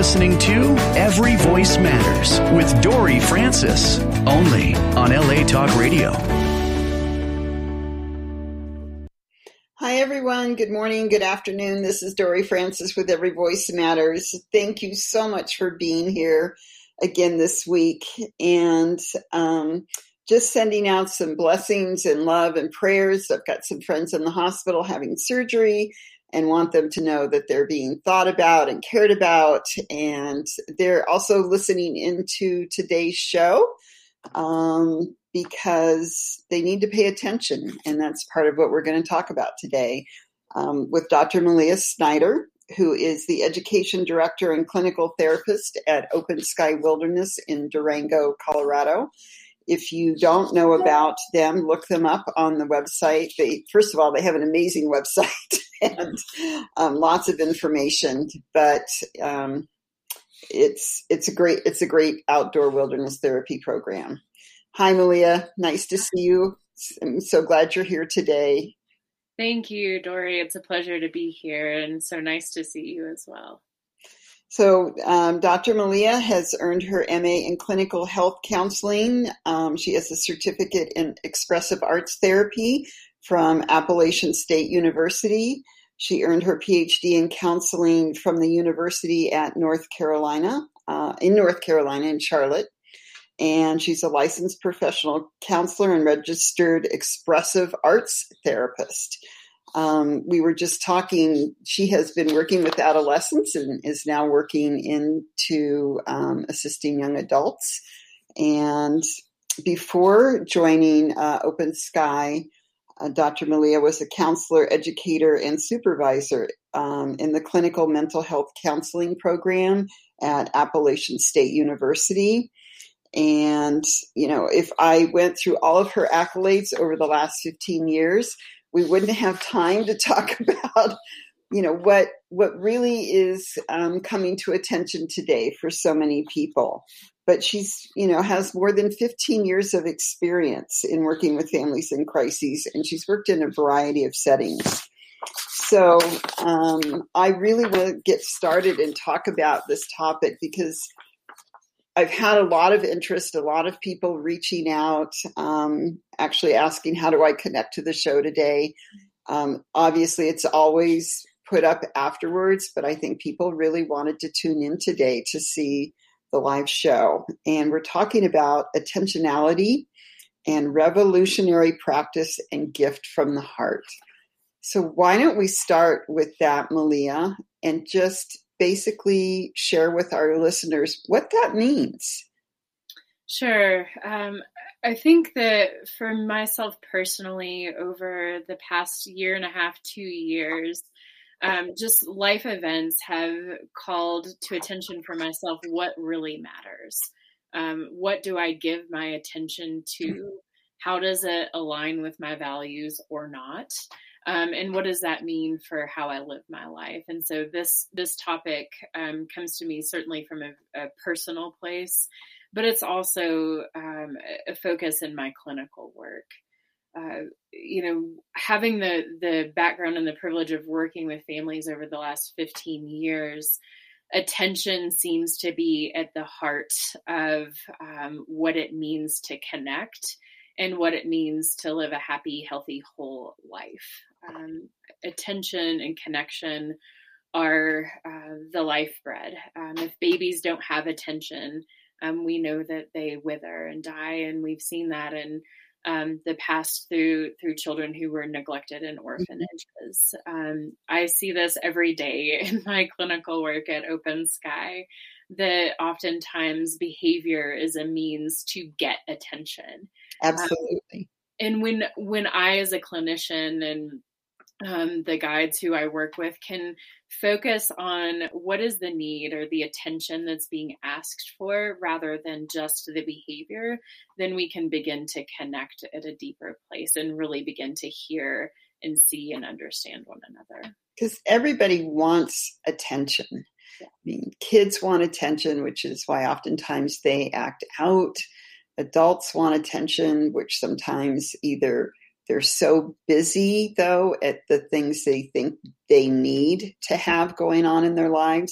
listening to Every Voice Matters with Dory Francis, only on LA Talk Radio. Hi, everyone. Good morning. Good afternoon. This is Dory Francis with Every Voice Matters. Thank you so much for being here again this week. And just sending out some blessings and love and prayers. I've got some friends in the hospital having surgery and want them to know that they're being thought about and cared about. And they're also listening into today's show because they need to pay attention. And that's part of what we're going to talk about today with Dr. Malia Snyder, who is the Education Director and Clinical Therapist at Open Sky Wilderness in Durango, Colorado. If you don't know about them, look them up on the website. First of all, they have an amazing website and lots of information. But it's a great outdoor wilderness therapy program. Hi, Malia. Nice to see you. I'm so glad you're here today. Thank you, Dory. It's a pleasure to be here, and so nice to see you as well. So Dr. Malia has earned her MA in Clinical Health Counseling. She has a certificate in Expressive Arts Therapy from Appalachian State University. She earned her PhD in Counseling from the University at North Carolina, in Charlotte. And she's a licensed professional counselor and registered expressive arts therapist. We were just talking, she has been working with adolescents and is now working into assisting young adults. And before joining Open Sky, Dr. Malia was a counselor, educator, and supervisor in the clinical mental health counseling program at Appalachian State University. And, you know, if I went through all of her accolades over the last 15 years, we wouldn't have time to talk about, you know, what really is coming to attention today for so many people. But she's, you know, has more than 15 years of experience in working with families in crises, and she's worked in a variety of settings. So I really want to get started and talk about this topic because I've had a lot of interest, a lot of people reaching out, actually asking, how do I connect to the show today? Obviously, it's always put up afterwards, but I think people really wanted to tune in today to see the live show. And we're talking about attentionality and revolutionary practice and gift from the heart. So why don't we start with that, Malia, and just basically share with our listeners what that means. Sure. I think that for myself personally, over the past year and a half, 2 years, just life events have called to attention for myself what really matters. What do I give my attention to? How does it align with my values or not? And what does that mean for how I live my life? And so this topic comes to me certainly from a personal place, but it's also a focus in my clinical work. You know, having the background and the privilege of working with families over the last 15 years, attention seems to be at the heart of what it means to connect and what it means to live a happy, healthy, whole life. Attention and connection are the life-bread. If babies don't have attention, we know that they wither and die, and we've seen that in the past through children who were neglected in orphanages. I see this every day in my clinical work at Open Sky, that oftentimes behavior is a means to get attention. Absolutely. And when I, as a clinician, and the guides who I work with can focus on what is the need or the attention that's being asked for rather than just the behavior, then we can begin to connect at a deeper place and really begin to hear and see and understand one another. Because everybody wants attention. Yeah. I mean, kids want attention, which is why oftentimes they act out. Adults want attention, which sometimes either they're so busy, though, at the things they think they need to have going on in their lives,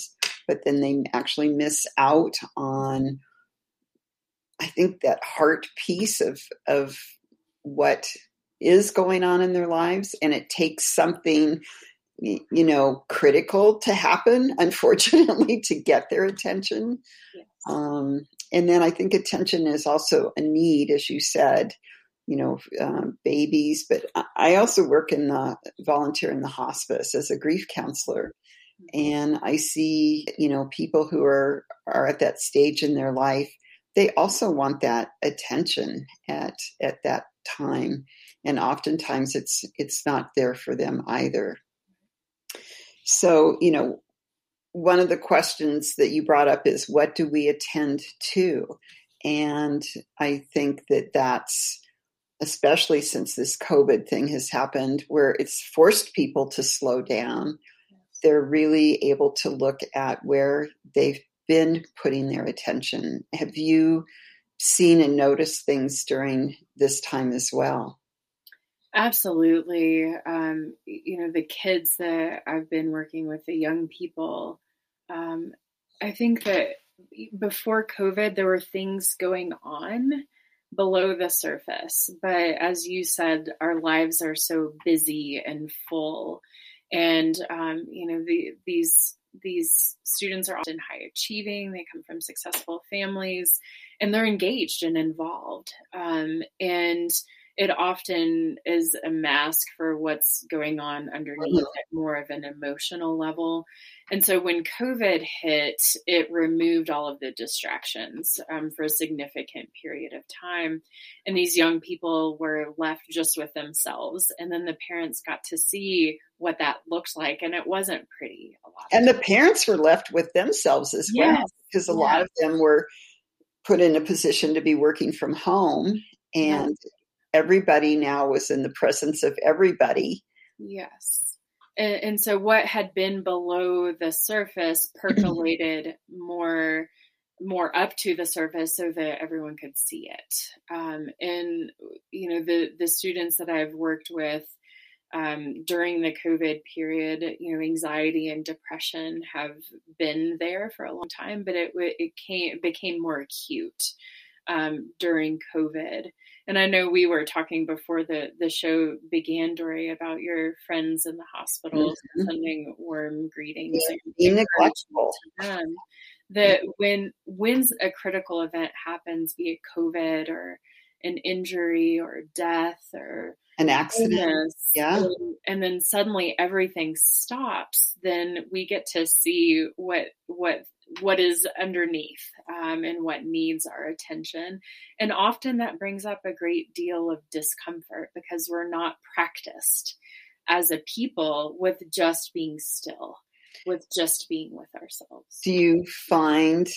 but then they actually miss out on, I think, that heart piece of what is going on in their lives. And it takes something, critical to happen, unfortunately, to get their attention. Yes. And then I think attention is also a need, as you said, babies, but I also volunteer in the hospice as a grief counselor. And I see, people who are at that stage in their life, they also want that attention at that time. And oftentimes it's not there for them either. So, one of the questions that you brought up is, what do we attend to? And I think that's, especially since this COVID thing has happened, where it's forced people to slow down, they're really able to look at where they've been putting their attention. Have you seen and noticed things during this time as well? Absolutely. The kids that I've been working with, the young people, I think that before COVID, there were things going on below the surface. But as you said, our lives are so busy and full. And, these students are often high achieving. They come from successful families and they're engaged and involved. And it often is a mask for what's going on underneath at more of an emotional level. And so when COVID hit, it removed all of the distractions for a significant period of time. And these young people were left just with themselves. And then the parents got to see what that looked like. And it wasn't pretty a lot. And the parents were left with themselves as well, because a lot of them were put in a position to be working from home. And everybody now was in the presence of everybody. Yes. And so what had been below the surface percolated more up to the surface so that everyone could see it. And, the students that I've worked with during the COVID period, anxiety and depression have been there for a long time, but it became more acute during COVID. And I know we were talking before the show began, Dory, about your friends in the hospital sending warm greetings and being neglectful to them. That when a critical event happens, be it COVID or an injury or death or an accident, illness, and then suddenly everything stops, then we get to see what is underneath and what needs our attention. And often that brings up a great deal of discomfort because we're not practiced as a people with just being still, with just being with ourselves. Do you find,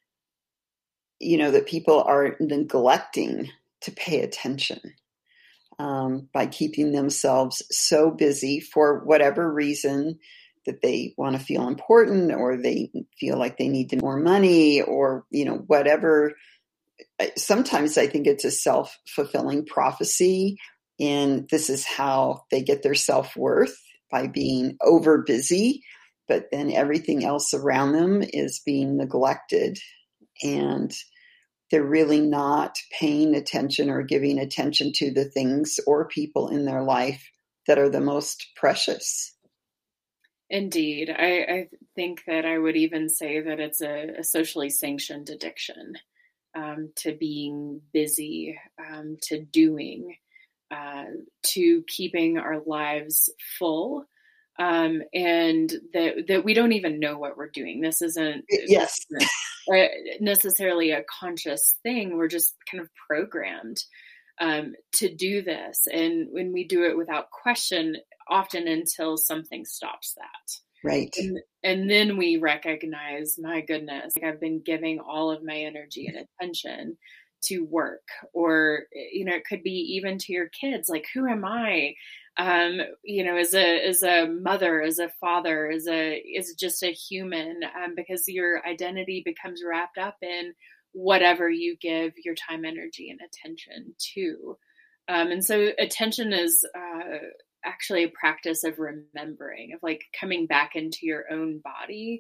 that people are neglecting to pay attention by keeping themselves so busy for whatever reason, that they want to feel important, or they feel like they need more money, or, whatever. Sometimes I think it's a self-fulfilling prophecy, and this is how they get their self-worth, by being over busy, but then everything else around them is being neglected, and they're really not paying attention or giving attention to the things or people in their life that are the most precious. Indeed. I think that I would even say that it's a socially sanctioned addiction to being busy, to doing, to keeping our lives full, and that we don't even know what we're doing. This isn't necessarily a conscious thing. We're just kind of programmed to do this. And when we do it without question, often until something stops that. Right. And then we recognize, my goodness, I've been giving all of my energy and attention to work, or, it could be even to your kids, like, who am I? As a mother, as a father, as just a human, because your identity becomes wrapped up in whatever you give your time, energy, and attention to. And so attention is actually a practice of remembering, of like coming back into your own body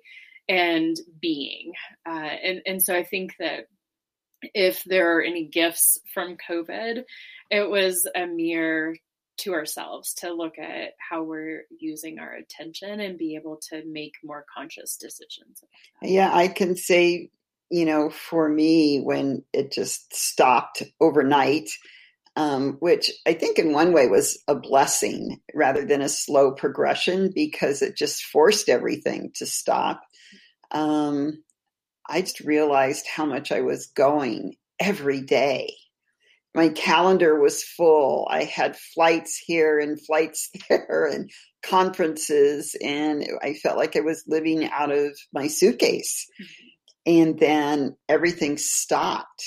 and being. And so I think that if there are any gifts from COVID, it was a mirror to ourselves to look at how we're using our attention and be able to make more conscious decisions. Yeah, I can say, for me, when it just stopped overnight, which I think in one way was a blessing rather than a slow progression, because it just forced everything to stop. I just realized how much I was going every day. My calendar was full. I had flights here and flights there and conferences, and I felt like I was living out of my suitcase. And then everything stopped.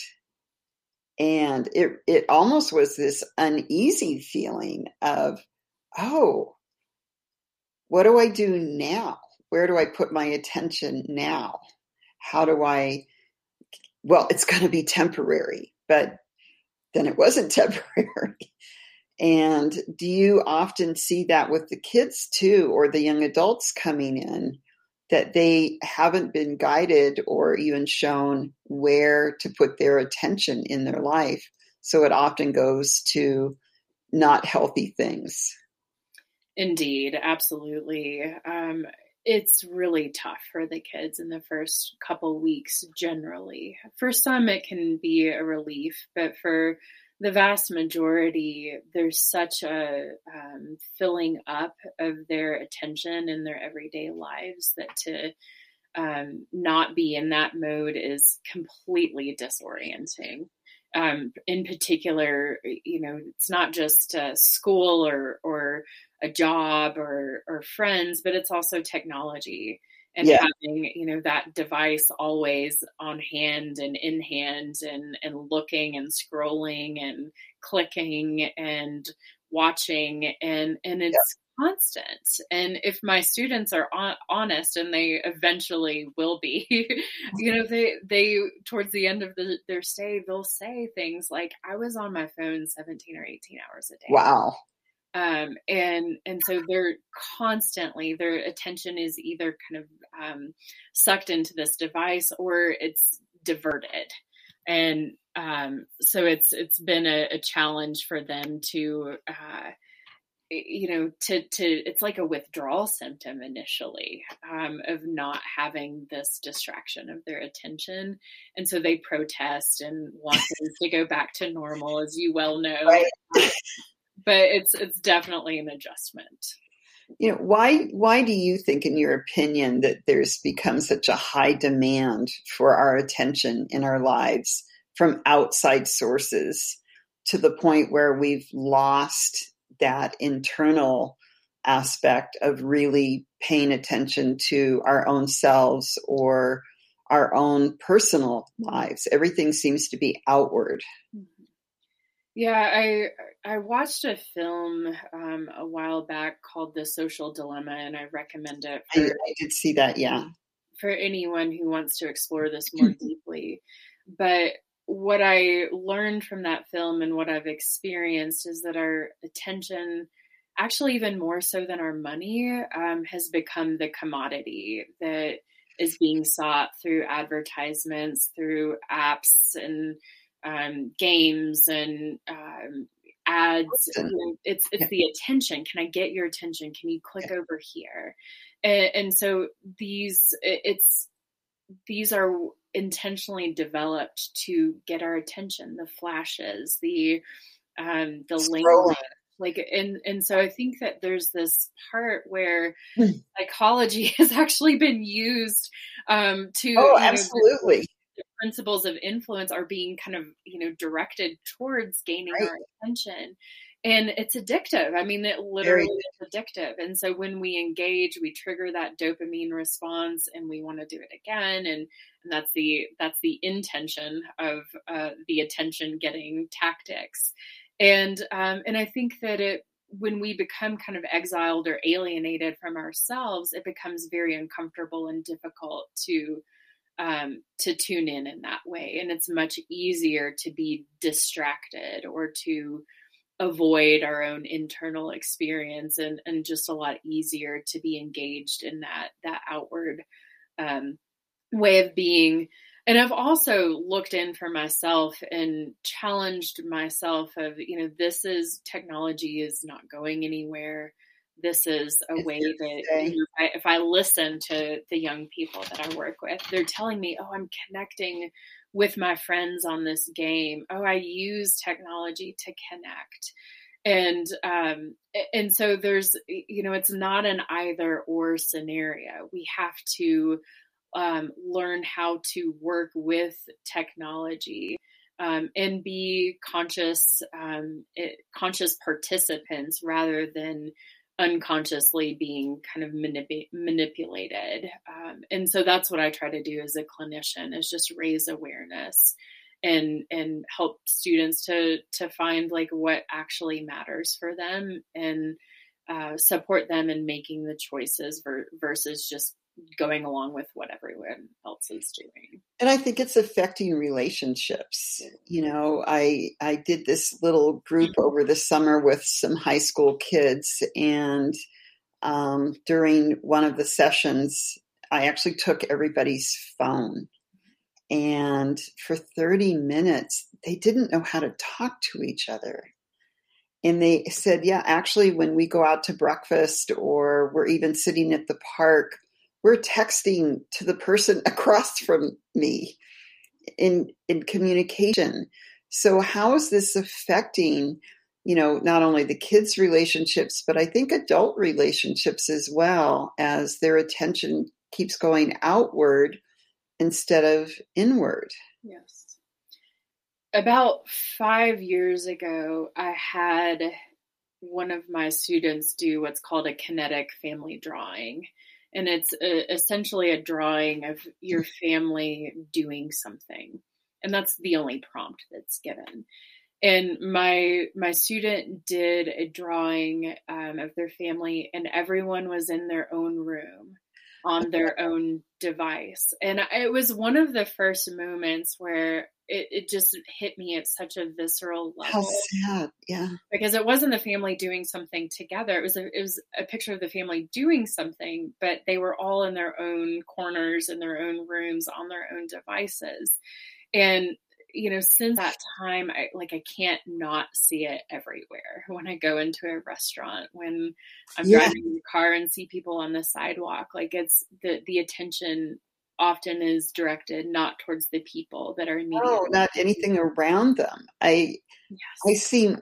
And it almost was this uneasy feeling of, oh, what do I do now? Where do I put my attention now? How do well, it's going to be temporary, but then it wasn't temporary. And do you often see that with the kids too, or the young adults coming in, that they haven't been guided or even shown where to put their attention in their life? So it often goes to not healthy things. Indeed, absolutely. It's really tough for the kids in the first couple weeks generally. For some, it can be a relief, but for the vast majority, there's such a filling up of their attention in their everyday lives that to not be in that mode is completely disorienting. In particular, it's not just school or a job or friends, but it's also technology and having, that device always on hand and in hand and looking and scrolling and clicking and watching and it's constant. And if my students are honest, and they eventually will be, they towards the end of their stay, they'll say things like, I was on my phone 17 or 18 hours a day. Wow. And so they're constantly, their attention is either kind of sucked into this device or it's diverted. And so it's been a challenge for them to it's like a withdrawal symptom initially of not having this distraction of their attention. And so they protest and want things to go back to normal, as you well know. Right. But it's definitely an adjustment. Why do you think, in your opinion, that there's become such a high demand for our attention in our lives from outside sources to the point where we've lost that internal aspect of really paying attention to our own selves or our own personal lives? Everything seems to be outward. Yeah, I watched a film a while back called The Social Dilemma, and I recommend it. I did see that, yeah. For anyone who wants to explore this more deeply. But what I learned from that film and what I've experienced is that our attention, actually even more so than our money, has become the commodity that is being sought through advertisements, through apps and games and ads. It's the attention. Can I get your attention? Can you click over here? And so these are intentionally developed to get our attention. The flashes, the language, and so I think that there's this part where psychology has actually been used to. Oh, absolutely. The principles of influence are being kind of, directed towards gaining our attention. And it's addictive. I mean, it literally is addictive. And so when we engage, we trigger that dopamine response and we want to do it again. And that's the intention of the attention getting tactics. And I think that when we become kind of exiled or alienated from ourselves, it becomes very uncomfortable and difficult to tune in that way. And it's much easier to be distracted or to avoid our own internal experience and just a lot easier to be engaged in that outward way of being. And I've also looked in for myself and challenged myself of, technology is not going anywhere. This is a way that if I listen to the young people that I work with, they're telling me, oh, I'm connecting with my friends on this game. Oh, I use technology to connect. And so there's, it's not an either or scenario. We have to learn how to work with technology and be conscious participants rather than unconsciously being kind of manipulated. And so that's what I try to do as a clinician, is just raise awareness and help students to find like what actually matters for them, and support them in making the choices versus just going along with what everyone else is doing. And I think it's affecting relationships. I did this little group over the summer with some high school kids, and during one of the sessions, I actually took everybody's phone. And for 30 minutes, they didn't know how to talk to each other. And they said, yeah, actually, when we go out to breakfast or we're even sitting at the park, we're texting to the person across from me in communication. So how is this affecting, not only the kids' relationships, but I think adult relationships as well, as their attention keeps going outward instead of inward? Yes. About 5 years ago, I had one of my students do what's called a kinetic family drawing. And it's essentially a drawing of your family doing something. And that's the only prompt that's given. And my student did a drawing of their family, and everyone was in their own room on their own device. And it was one of the first moments where it just hit me at such a visceral level. How sad, yeah. Because it wasn't the family doing something together. It was a picture of the family doing something, but they were all in their own corners, in their own rooms, on their own devices. And since that time, I can't not see it everywhere. When I go into a restaurant, when I'm driving in the car and see people on the sidewalk, it's the attention often is directed not towards the people that are immediately. No, not anything around them. I see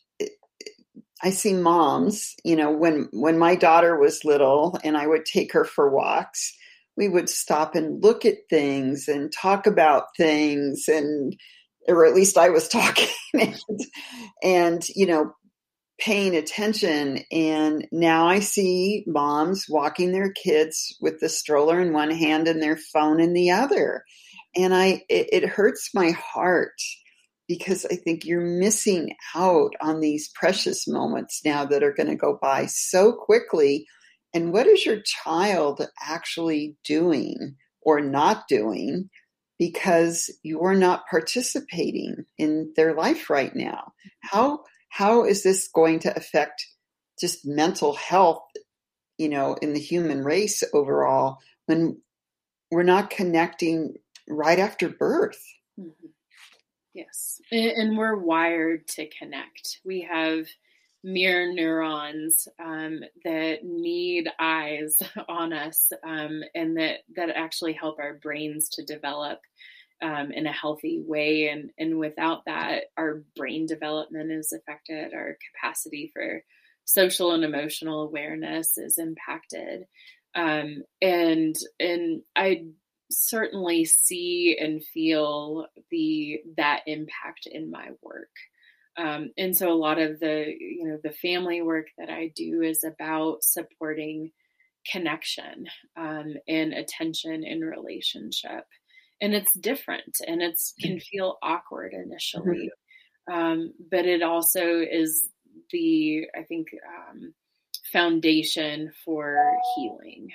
moms, when my daughter was little and I would take her for walks, we would stop and look at things and talk about things, or at least I was talking and paying attention. And now I see moms walking their kids with the stroller in one hand and their phone in the other. And it hurts my heart, because I think you're missing out on these precious moments now that are going to go by so quickly. And what is your child actually doing or not doing because you are not participating in their life right now? How is this going to affect just mental health, in the human race overall, when we're not connecting right after birth? Mm-hmm. Yes. And we're wired to connect. We have mirror neurons that need eyes on us, and that actually help our brains to develop in a healthy way. And without that, our brain development is affected. Our capacity for social and emotional awareness is impacted. And I certainly see and feel that impact in my work. And so a lot of the family work that I do is about supporting connection and attention in relationship. And it's different, and can feel awkward initially. But it also is I think, foundation for healing.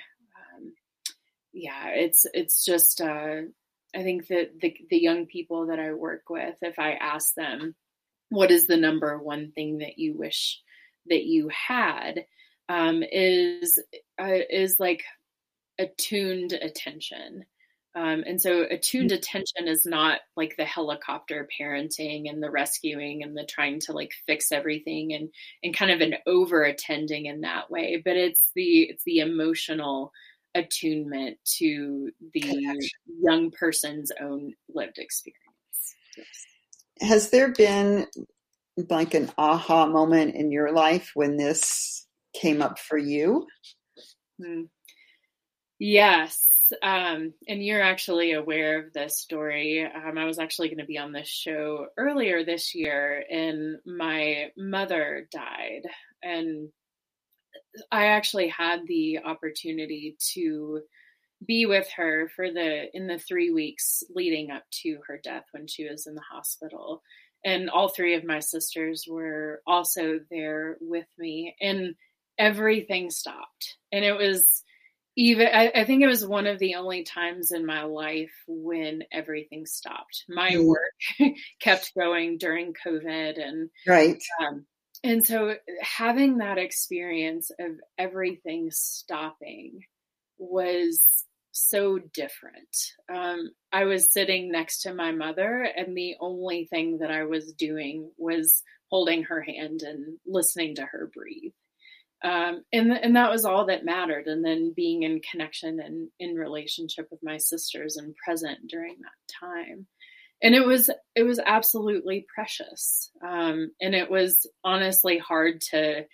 It's just, I think that the young people that I work with, if I ask them, what is the number one thing that you wish that you had, is like attuned attention. And so attuned attention is not like the helicopter parenting and the rescuing and the trying to like fix everything and kind of an over attending in that way, but it's the emotional attunement to the young person's own lived experience. Yes. Has there been like an aha moment in your life when this came up for you? Yes. And you're actually aware of this story. I was actually going to be on this show earlier this year, and my mother died. And I actually had the opportunity to be with her in the 3 weeks leading up to her death when she was in the hospital. And all three of my sisters were also there with me, and everything stopped. And it was I think it was one of the only times in my life when everything stopped. My work kept going during COVID, and right. And so having that experience of everything stopping was so different. I was sitting next to my mother, and the only thing that I was doing was holding her hand and listening to her breathe. And that was all that mattered. And then being in connection and in relationship with my sisters and present during that time. And it was absolutely precious. And it was honestly hard to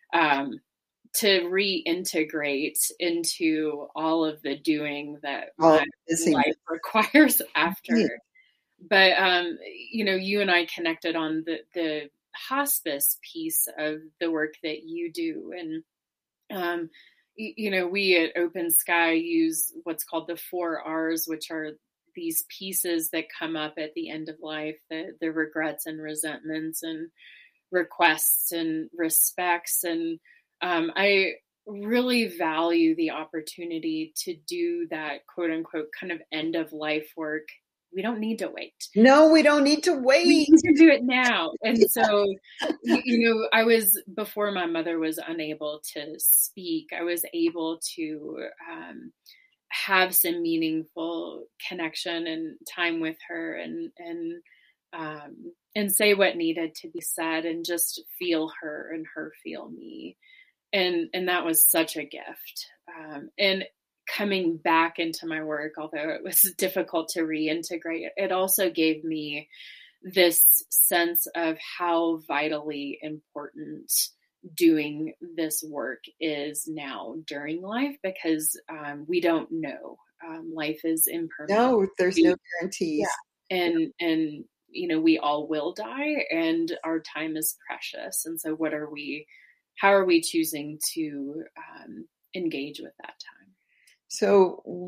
reintegrate into all of the doing that my life requires after. Yeah. But, you and I connected on the hospice piece of the work that you do. And, we at Open Sky use what's called the 4 R's, which are these pieces that come up at the end of life, the regrets and resentments and requests and respects. And I really value the opportunity to do that quote unquote kind of end of life work. We don't need to wait. No, we don't need to wait. We need to do it now. And so, before my mother was unable to speak, I was able to have some meaningful connection and time with her and say what needed to be said and just feel her and her feel me. And that was such a gift. And coming back into my work, although it was difficult to reintegrate, it also gave me this sense of how vitally important doing this work is now during life, because we don't know. Life is impermanent. No, there's no guarantees. Yeah. And we all will die, and our time is precious. And so how are we choosing to engage with that time? So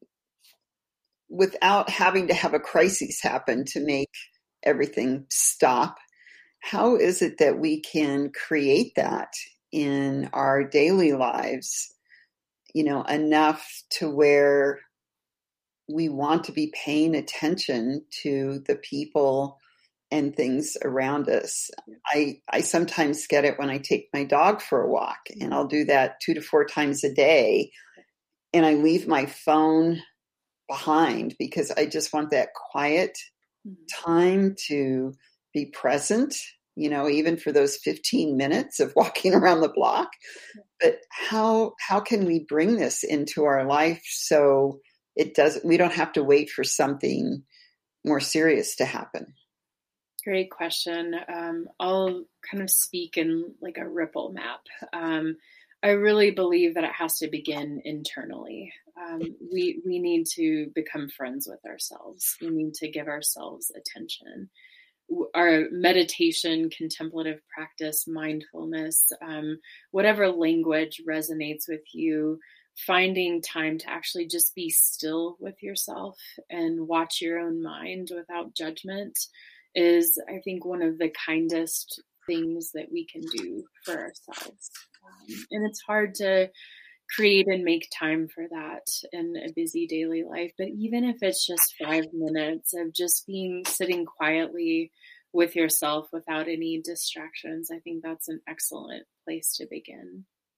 without having to have a crisis happen to make everything stop, how is it that we can create that in our daily lives, enough to where we want to be paying attention to the people and things around us? I sometimes get it when I take my dog for a walk, and I'll do that 2 to 4 times a day. And I leave my phone behind because I just want that quiet time to be present, even for those 15 minutes of walking around the block. But how can we bring this into our life so we don't have to wait for something more serious to happen? Great question. I'll kind of speak in like a ripple map. I really believe that it has to begin internally. We need to become friends with ourselves. We need to give ourselves attention. Our meditation, contemplative practice, mindfulness, whatever language resonates with you, finding time to actually just be still with yourself and watch your own mind without judgment is, I think, one of the kindest things that we can do for ourselves. And it's hard to create and make time for that in a busy daily life. But even if it's just 5 minutes of just sitting quietly with yourself without any distractions, I think that's an excellent place to begin.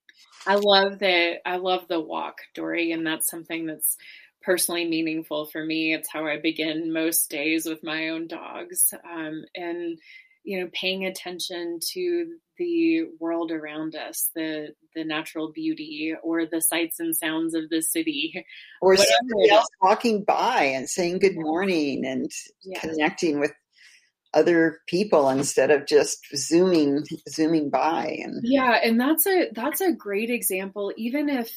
I love the walk, Dory, and that's something that's personally meaningful for me. It's how I begin most days with my own dogs. And, paying attention to the world around us, the natural beauty or the sights and sounds of the city. Or somebody else walking by and saying good morning and connecting with other people instead of just zooming by. And that's a great example. Even if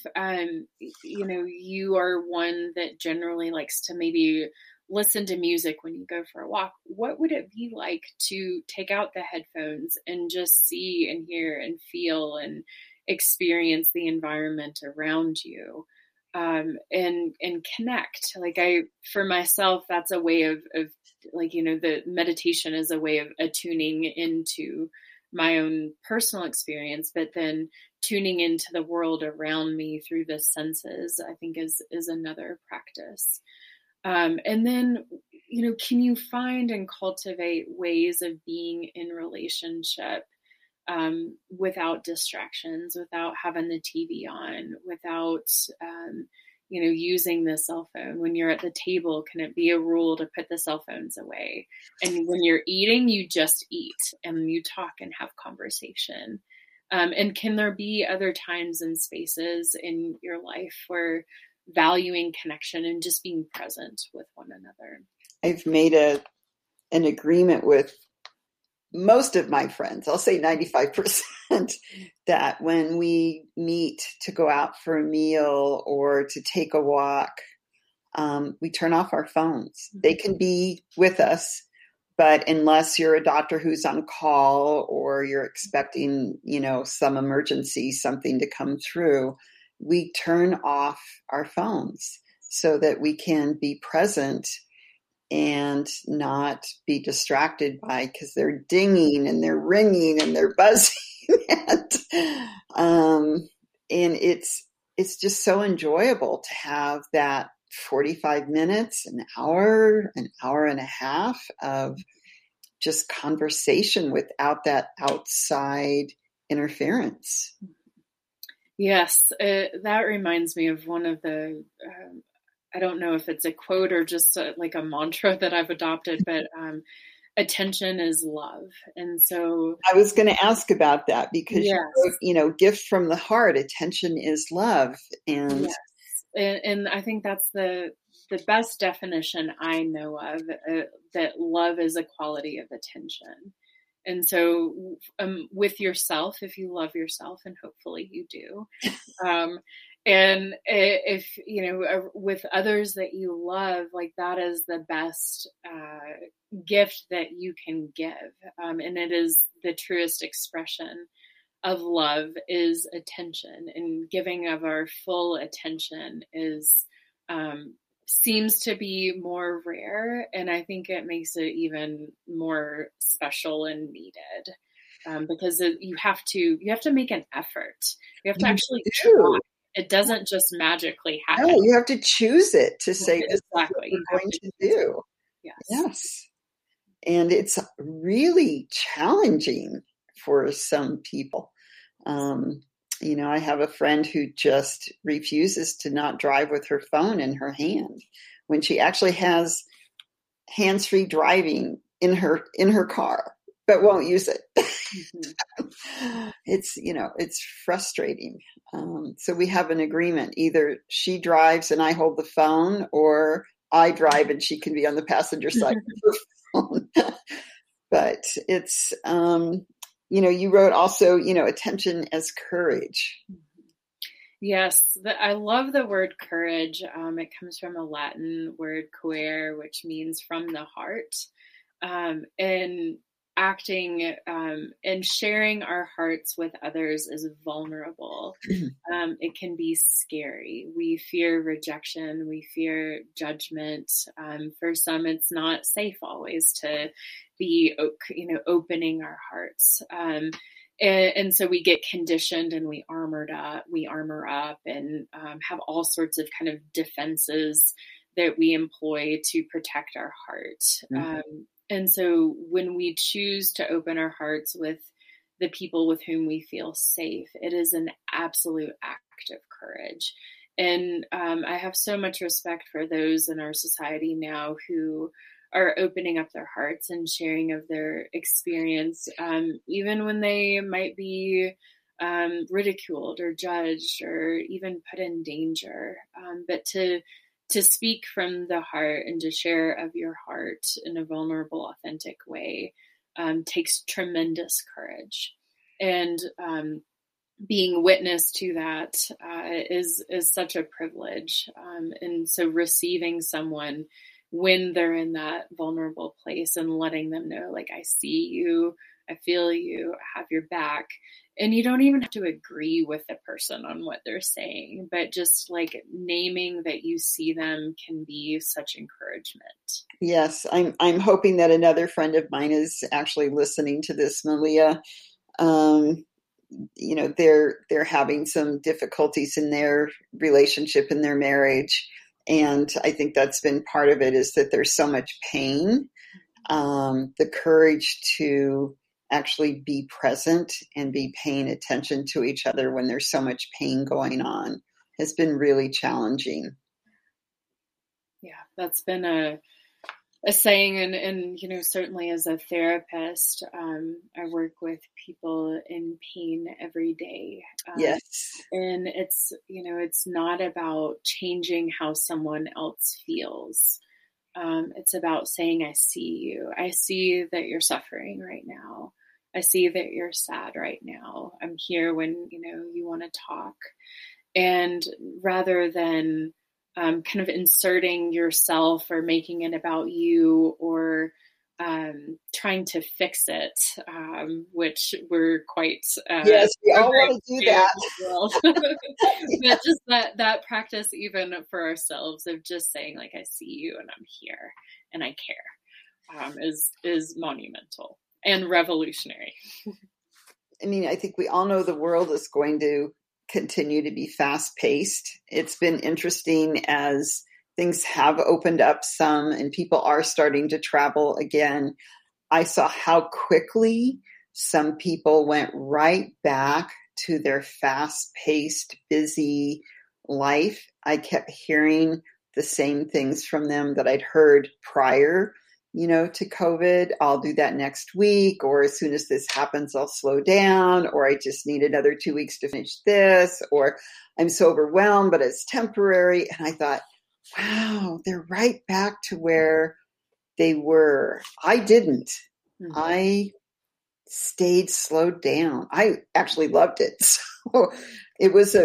you are one that generally likes to maybe listen to music when you go for a walk, what would it be like to take out the headphones and just see and hear and feel and experience the environment around you, and connect? For myself, that's a way of the meditation is a way of attuning into my own personal experience, but then tuning into the world around me through the senses, I think is another practice. And then, can you find and cultivate ways of being in relationship without distractions, without having the TV on, without, using the cell phone? When you're at the table, can it be a rule to put the cell phones away? And when you're eating, you just eat and you talk and have conversation. And can there be other times and spaces in your life where valuing connection and just being present with one another? I've made an agreement with most of my friends, I'll say 95%, that when we meet to go out for a meal or to take a walk, we turn off our phones. They can be with us, but unless you're a doctor who's on call or you're expecting, some emergency, something to come through, we turn off our phones so that we can be present and not be distracted by, because they're dinging and they're ringing and they're buzzing. and it's just so enjoyable to have that 45 minutes, an hour and a half of just conversation without that outside interference. Yes, that reminds me of one of the, I don't know if it's a quote or just a mantra that I've adopted, but attention is love. And so I was going to ask about that because, gift from the heart, attention is love. And and I think that's the best definition I know of, that love is a quality of attention. And so with yourself, if you love yourself, and hopefully you do, and if, with others that you love, that is the best gift that you can give. And it is the truest expression of love is attention, and giving of our full attention seems to be more rare. And I think it makes it even more special and needed, because you have to make an effort. You have to actually try. It doesn't just magically happen. No, you have to choose it to say, this exactly. is what I'm going to do. Yes. And it's really challenging for some people. I have a friend who just refuses to not drive with her phone in her hand when she actually has hands-free driving in her car, but won't use it. Mm-hmm. It's frustrating. So we have an agreement. Either she drives and I hold the phone, or I drive and she can be on the passenger side of her phone. But it's, you wrote also, attention as courage. Yes, I love the word courage. It comes from a Latin word cuere, which means from the heart. And acting and sharing our hearts with others is vulnerable. It can be scary. We fear rejection. We fear judgment. For some, it's not safe always to be, opening our hearts. And so we get conditioned and we armor up and have all sorts of kind of defenses that we employ to protect our heart. Mm-hmm. And so when we choose to open our hearts with the people with whom we feel safe. It is an absolute act of courage. And I have so much respect for those in our society now who are opening up their hearts and sharing of their experience, even when they might be ridiculed or judged or even put in danger. But to speak from the heart and to share of your heart in a vulnerable, authentic way takes tremendous courage. And being witness to that is such a privilege. And so receiving someone when they're in that vulnerable place and letting them know, like, I see you, I feel you, I have your back. And you don't even have to agree with the person on what they're saying, but just like naming that you see them can be such encouragement. Yes, I'm hoping that another friend of mine is actually listening to this, Malia. They're having some difficulties in their relationship, in their marriage. And I think that's been part of it, is that there's so much pain. The courage to actually be present and be paying attention to each other when there's so much pain going on has been really challenging. Yeah, that's been a saying, and certainly as a therapist, I work with people in pain every day. Yes. And it's not about changing how someone else feels. It's about saying, I see you. I see that you're suffering right now. I see that you're sad right now. I'm here when, you want to talk. And rather than kind of inserting yourself or making it about you or trying to fix it, which we're quite... yes, we all want to do that. But just that practice, even for ourselves, of just saying, like, I see you and I'm here and I care, is monumental and revolutionary. I mean, I think we all know the world is going to continue to be fast-paced. It's been interesting as things have opened up some and people are starting to travel again. I saw how quickly some people went right back to their fast-paced, busy life. I kept hearing the same things from them that I'd heard prior, to COVID. I'll do that next week, or as soon as this happens, I'll slow down, or I just need another 2 weeks to finish this, or I'm so overwhelmed, but it's temporary. And I thought, wow, they're right back to where they were. I didn't. Mm-hmm. I stayed slowed down. I actually loved it. So it was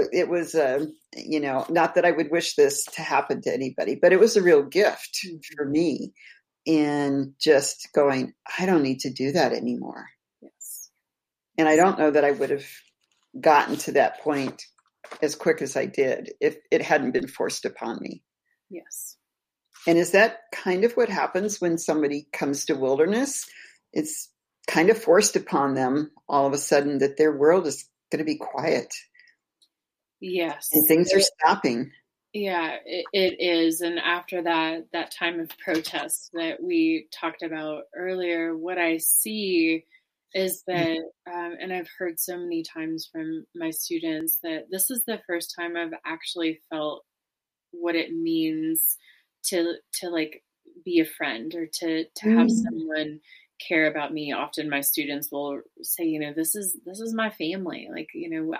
not that I would wish this to happen to anybody, but it was a real gift for me. In just going, I don't need to do that anymore. Yes. And I don't know that I would have gotten to that point as quick as I did if it hadn't been forced upon me. Yes. And is that kind of what happens when somebody comes to wilderness? It's kind of forced upon them all of a sudden that their world is going to be quiet. Yes. And things are stopping. Yeah, it is. And after that time of protest that we talked about earlier, what I see is that, and I've heard so many times from my students, that this is the first time I've actually felt what it means to like be a friend or to have someone care about me. Often my students will say, this is my family. Like,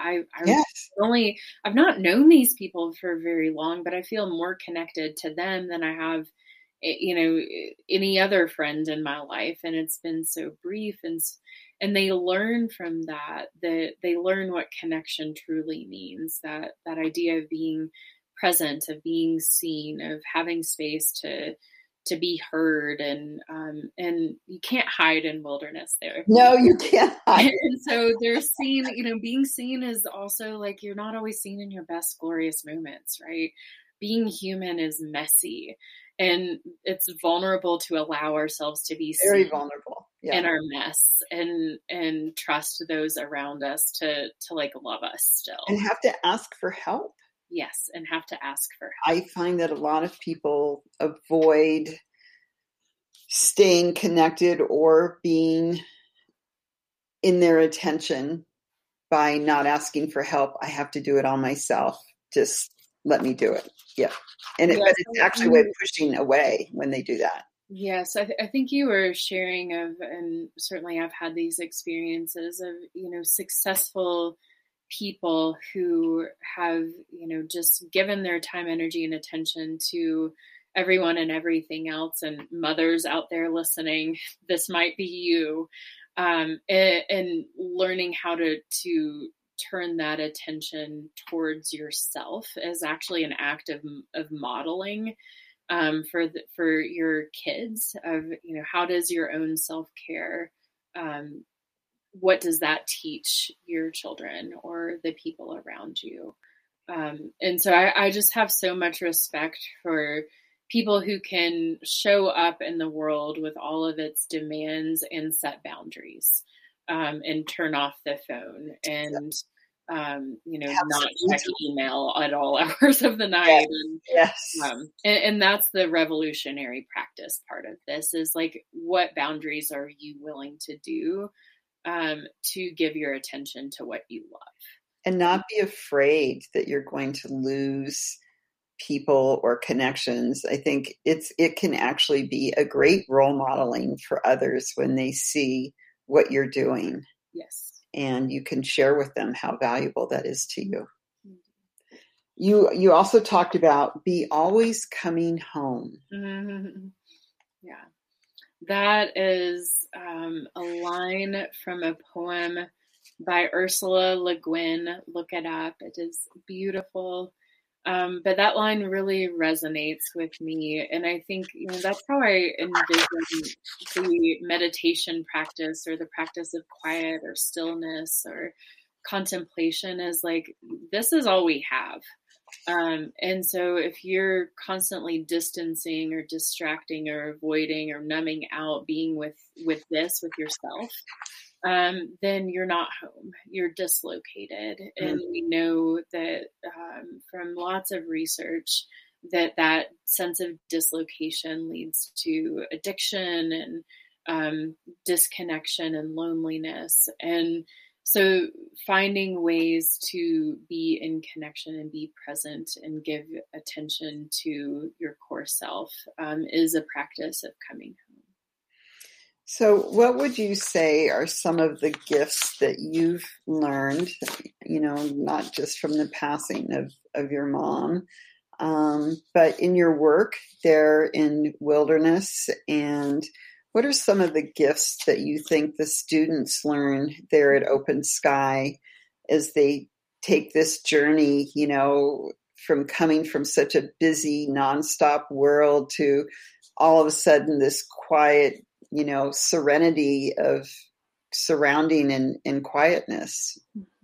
I've not known these people for very long, but I feel more connected to them than I have, any other friend in my life. And it's been so brief. And they learn from that they learn what connection truly means, that idea of being present, of being seen, of having space to be heard, and you can't hide in wilderness there. No, you can't hide. And so they're seen, being seen is also like, you're not always seen in your best glorious moments, right? Being human is messy, and it's vulnerable to allow ourselves to be very seen vulnerable in our mess, and trust those around us to like love us still. And have to ask for help. Yes, and have to ask for help. I find that a lot of people avoid staying connected or being in their attention by not asking for help. I have to do it all myself. Just let me do it. Yeah. But it's actually a way of pushing away when they do that. Yes, I think you were sharing of, and certainly I've had these experiences of, successful people who have, just given their time, energy, and attention to everyone and everything else. And mothers out there listening, this might be you, and learning how to turn that attention towards yourself is actually an act of modeling. For your kids of, how does your own self-care, what does that teach your children or the people around you? And so I just have so much respect for people who can show up in the world with all of its demands and set boundaries, and turn off the phone and, not check email at all hours of the night. Yes. And that's the revolutionary practice part of this is like, what boundaries are you willing to do to give your attention to what you love? And not be afraid that you're going to lose people or connections. I think it can actually be a great role modeling for others when they see what you're doing. Yes. And you can share with them how valuable that is to you. You also talked about be always coming home. Mm-hmm. Yeah. That is a line from a poem by Ursula Le Guin. Look it up. It is beautiful. But that line really resonates with me. And I think, that's how I envision the meditation practice or the practice of quiet or stillness or contemplation is like, this is all we have. And so if you're constantly distancing or distracting or avoiding or numbing out being with yourself, then you're not home, you're dislocated. And we know that from lots of research that sense of dislocation leads to addiction and disconnection and loneliness. And so finding ways to be in connection and be present and give attention to your core self is a practice of coming home. So what would you say are some of the gifts that you've learned, not just from the passing of your mom, but in your work there in Wilderness? And what are some of the gifts that you think the students learn there at Open Sky as they take this journey, from coming from such a busy, nonstop world to all of a sudden this quiet, serenity of surrounding and quietness?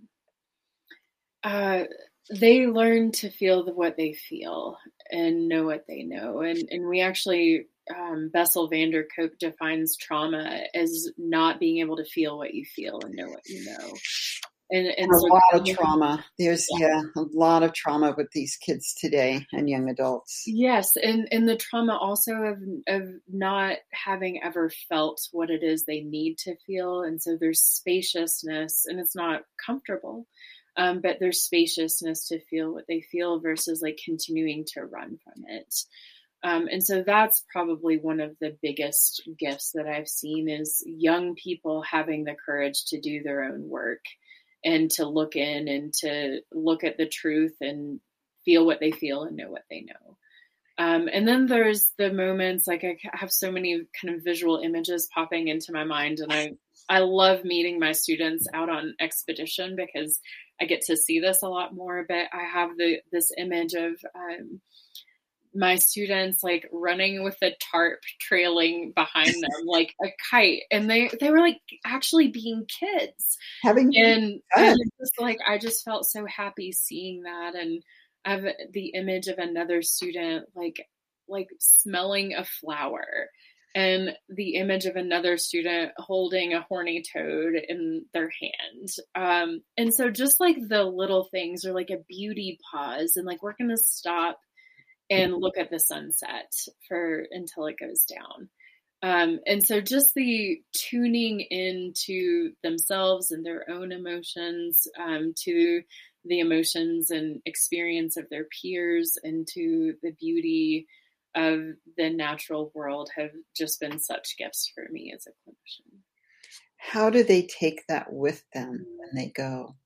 They learn to feel what they feel and know what they know. And we actually, Bessel van der Kolk defines trauma as not being able to feel what you feel and know what you know. And a lot of trauma. There's a lot of trauma with these kids today and young adults. Yes, and the trauma also of not having ever felt what it is they need to feel, and so there's spaciousness, and it's not comfortable, but there's spaciousness to feel what they feel versus like continuing to run from it. And so that's probably one of the biggest gifts that I've seen is young people having the courage to do their own work and to look in and to look at the truth and feel what they feel and know what they know. And then there's the moments, like I have so many kind of visual images popping into my mind, and I love meeting my students out on expedition because I get to see this a lot more, but I have this image of my students like running with a tarp trailing behind them like a kite, and they were like actually being kids, and just like I just felt so happy seeing that. And I have the image of another student like smelling a flower, and the image of another student holding a horny toad in their hand. And so just like the little things are like a beauty pause, and like we're gonna stop and look at the sunset until it goes down. And so just the tuning into themselves and their own emotions, to the emotions and experience of their peers, and to the beauty of the natural world have just been such gifts for me as a clinician. How do they take that with them when they go?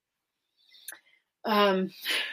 I'm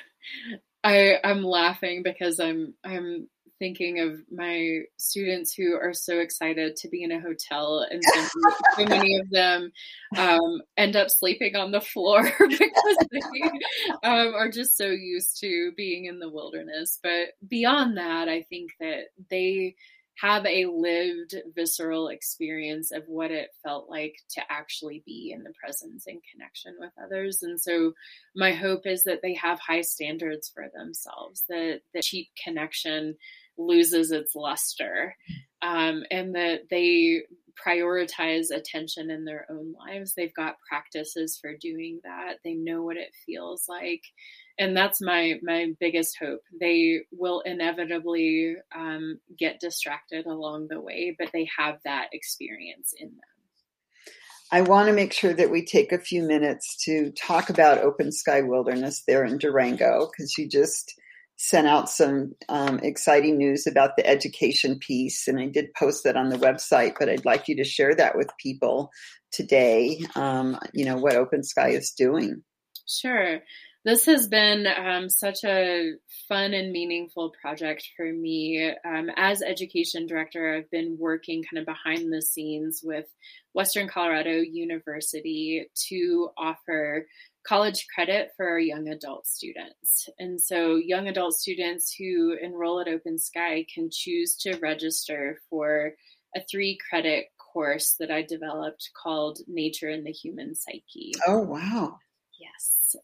laughing because I'm thinking of my students who are so excited to be in a hotel, and so many of them end up sleeping on the floor because they are just so used to being in the wilderness. But beyond that, I think that they have a lived, visceral experience of what it felt like to actually be in the presence and connection with others. And so my hope is that they have high standards for themselves, that the cheap connection loses its luster, and that they prioritize attention in their own lives. They've got practices for doing that. They know what it feels like. And that's my biggest hope. They will inevitably get distracted along the way, but they have that experience in them. I want to make sure that we take a few minutes to talk about Open Sky Wilderness there in Durango, because you just sent out some exciting news about the education piece, and I did post that on the website, but I'd like you to share that with people today, what Open Sky is doing. Sure. This has been such a fun and meaningful project for me. As education director, I've been working kind of behind the scenes with Western Colorado University to offer college credit for our young adult students. And so young adult students who enroll at Open Sky can choose to register for a 3-credit course that I developed called Nature and the Human Psyche. Oh, wow. Yes.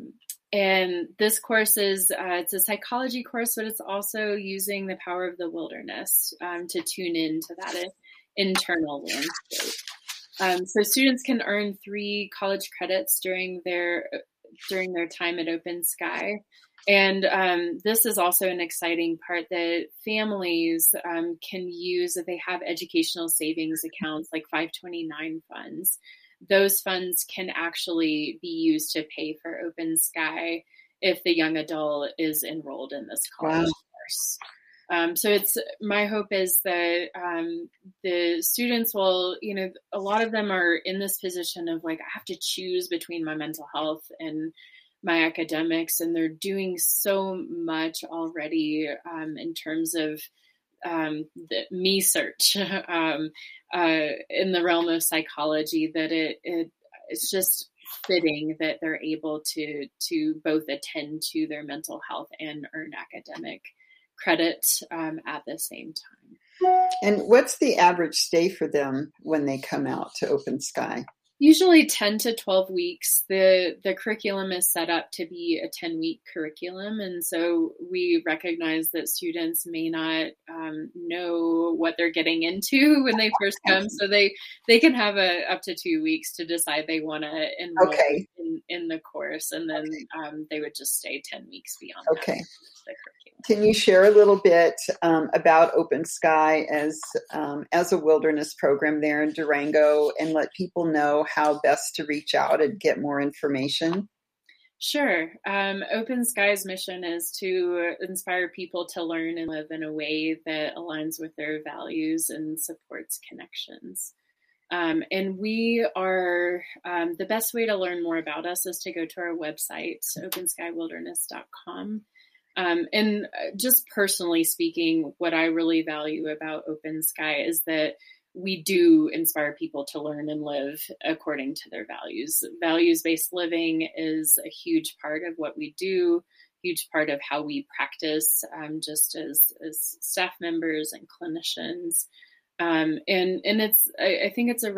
And this course is, it's a psychology course, but it's also using the power of the wilderness to tune into that internal landscape. So students can earn 3 college credits during their time at Open Sky. And this is also an exciting part that families can use if they have educational savings accounts like 529 funds. Those funds can actually be used to pay for Open Sky if the young adult is enrolled in this college course. So my hope is that the students will, a lot of them are in this position of like, I have to choose between my mental health and my academics, and they're doing so much already in terms of the me search in the realm of psychology, that it's just fitting that they're able to both attend to their mental health and earn academic credit at the same time. And what's the average stay for them when they come out to Open Sky? Usually 10 to 12 weeks. The curriculum is set up to be a 10-week curriculum. And so we recognize that students may not know what they're getting into when they first come. So they can have up to 2 weeks to decide they want to enroll in the course. And then they would just stay 10 weeks beyond that. The curriculum. Can you share a little bit about Open Sky as a wilderness program there in Durango, and let people know how best to reach out and get more information? Sure. Open Sky's mission is to inspire people to learn and live in a way that aligns with their values and supports connections. And we are, the best way to learn more about us is to go to our website, openskywilderness.com. And just personally speaking, what I really value about Open Sky is that we do inspire people to learn and live according to their values. Values-based living is a huge part of what we do, huge part of how we practice, just as staff members and clinicians. And I think it's a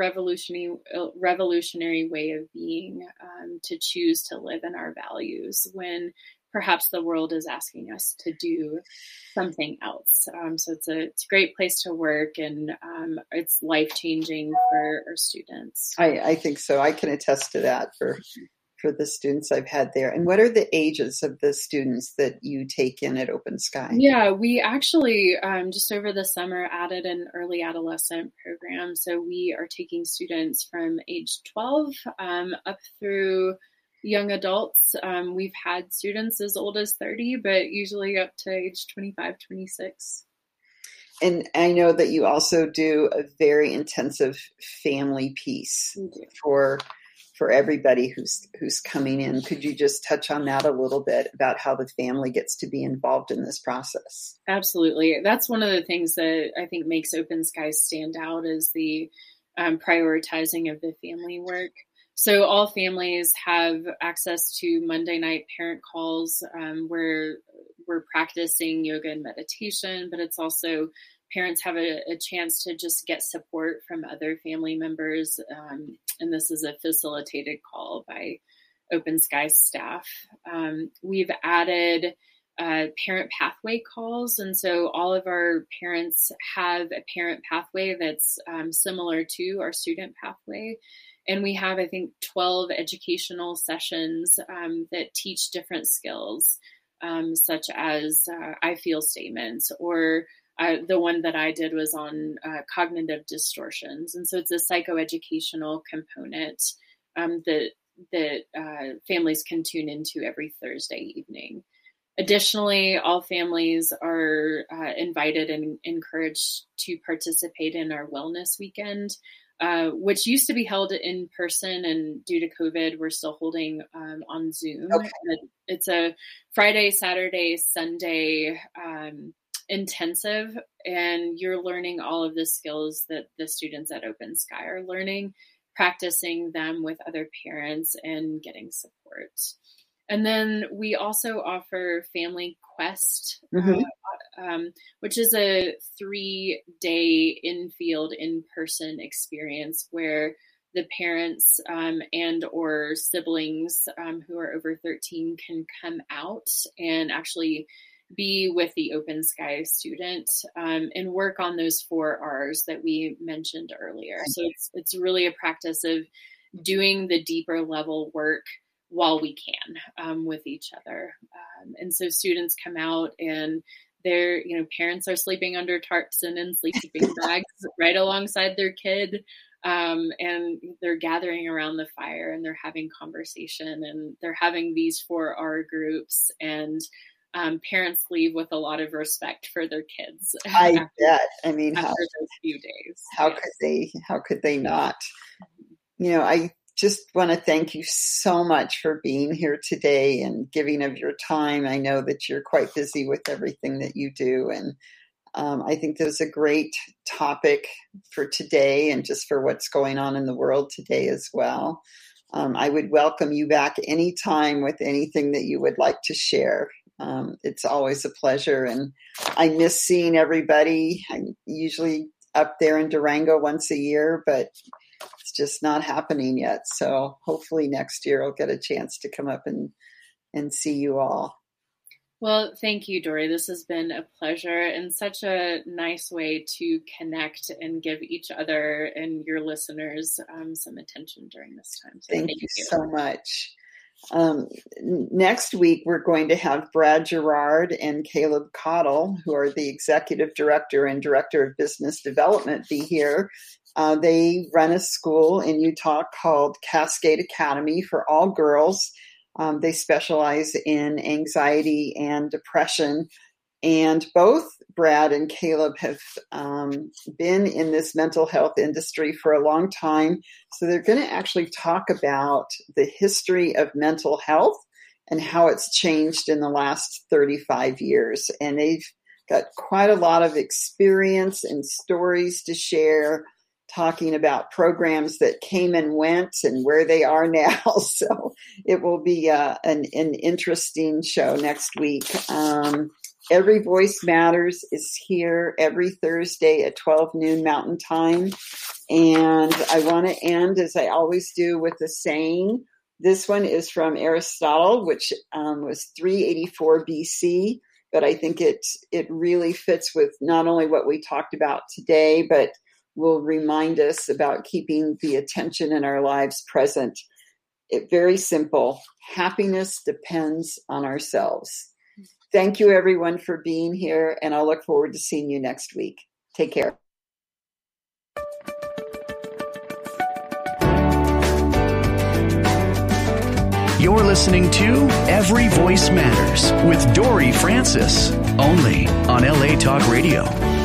revolutionary way of being, to choose to live in our values when perhaps the world is asking us to do something else. So it's a great place to work, and it's life-changing for our students. I think so. I can attest to that for the students I've had there. And what are the ages of the students that you take in at Open Sky? Yeah, we actually just over the summer added an early adolescent program. So we are taking students from age 12 up through young adults. We've had students as old as 30, but usually up to age 25, 26. And I know that you also do a very intensive family piece for everybody who's coming in. Could you just touch on that a little bit about how the family gets to be involved in this process? Absolutely. That's one of the things that I think makes Open Skies stand out is the prioritizing of the family work. So all families have access to Monday night parent calls where we're practicing yoga and meditation, but it's also parents have a chance to just get support from other family members. And this is a facilitated call by Open Skies staff. We've added parent pathway calls. And so all of our parents have a parent pathway that's similar to our student pathway. And we have, I think, 12 educational sessions that teach different skills, such as I feel statements, or the one that I did was on cognitive distortions. And so it's a psychoeducational component that families can tune into every Thursday evening. Additionally, all families are invited and encouraged to participate in our wellness weekend, which used to be held in person, and due to COVID, we're still holding on Zoom. Okay. It's a Friday, Saturday, Sunday intensive, and you're learning all of the skills that the students at Open Sky are learning, practicing them with other parents and getting support. And then we also offer Family Quest, which is a 3-day in-field, in-person experience where the parents and or siblings who are over 13 can come out and actually be with the Open Sky student and work on those 4 R's that we mentioned earlier. So it's really a practice of doing the deeper level work while we can with each other. And so students come out and their parents are sleeping under tarps and in sleeping bags right alongside their kid. And they're gathering around the fire and they're having conversation and they're having these 4R groups, and parents leave with a lot of respect for their kids. I bet. I mean, after those few days. How could they not? I just want to thank you so much for being here today and giving of your time. I know that you're quite busy with everything that you do. And I think this is a great topic for today and just for what's going on in the world today as well. I would welcome you back anytime with anything that you would like to share. It's always a pleasure. And I miss seeing everybody. I'm usually up there in Durango once a year, but it's just not happening yet. So hopefully next year I'll get a chance to come up and see you all. Well, thank you, Dory. This has been a pleasure and such a nice way to connect and give each other and your listeners some attention during this time. So thank you so much. Next week, we're going to have Brad Gerard and Caleb Cottle, who are the Executive Director and Director of Business Development, be here. They run a school in Utah called Cascade Academy for all girls. They specialize in anxiety and depression. And both Brad and Caleb have been in this mental health industry for a long time. So they're going to actually talk about the history of mental health and how it's changed in the last 35 years. And they've got quite a lot of experience and stories to share, talking about programs that came and went and where they are now. So it will be an interesting show next week. Every Voice Matters is here every Thursday at 12 noon Mountain Time. And I want to end, as I always do, with a saying. This one is from Aristotle, which was 384 BC. But I think it really fits with not only what we talked about today, but will remind us about keeping the attention in our lives present. very simple. Happiness depends on ourselves. Thank you, everyone, for being here, and I'll look forward to seeing you next week. Take care. You're listening to Every Voice Matters with Dory Francis, only on LA Talk Radio.